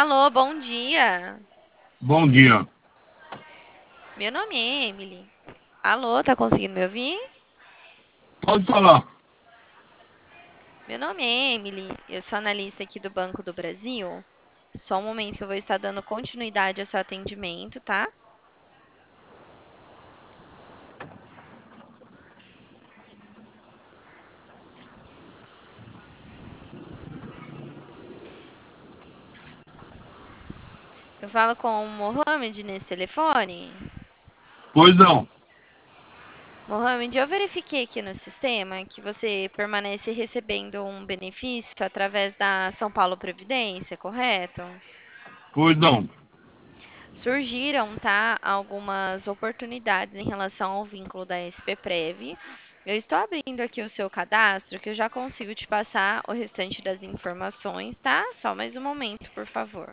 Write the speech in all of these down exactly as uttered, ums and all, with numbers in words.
Alô, bom dia. Bom dia. Meu nome é Emily. Alô, tá conseguindo me ouvir? Pode falar. Meu nome é Emily, eu sou analista aqui do Banco do Brasil. Só um momento que eu vou estar dando continuidade ao seu atendimento, tá? Eu falo com o Mohamed nesse telefone. Pois não. Mohamed, eu verifiquei aqui no sistema que você permanece recebendo um benefício através da São Paulo Previdência, correto? Pois não. Surgiram, tá, algumas oportunidades em relação ao vínculo da S P Prev. Eu estou abrindo aqui o seu cadastro, que eu já consigo te passar o restante das informações, tá? Só mais um momento, por favor.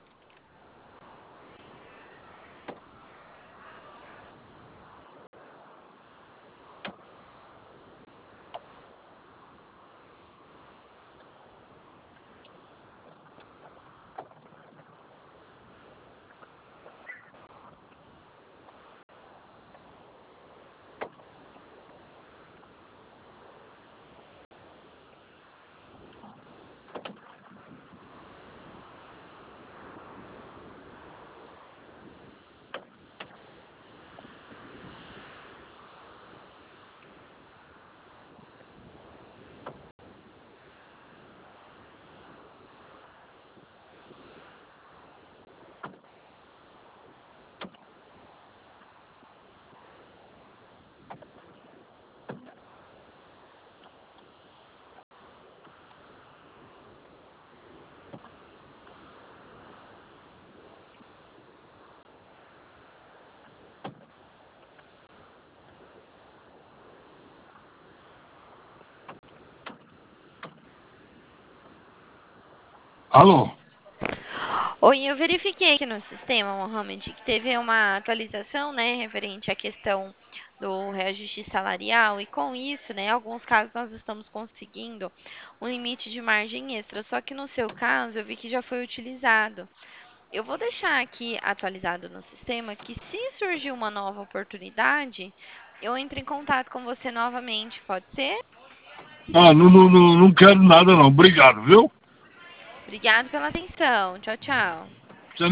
Alô? Oi, eu verifiquei aqui no sistema, Mohamed, que teve uma atualização, né, referente à questão do reajuste salarial, e com isso, né, em alguns casos nós estamos conseguindo um limite de margem extra, só que no seu caso eu vi que já foi utilizado. Eu vou deixar aqui atualizado no sistema que se surgir uma nova oportunidade, eu entro em contato com você novamente, pode ser? Ah, não, não, não, não quero nada não. Obrigado, viu? Obrigado pela atenção. Tchau, tchau.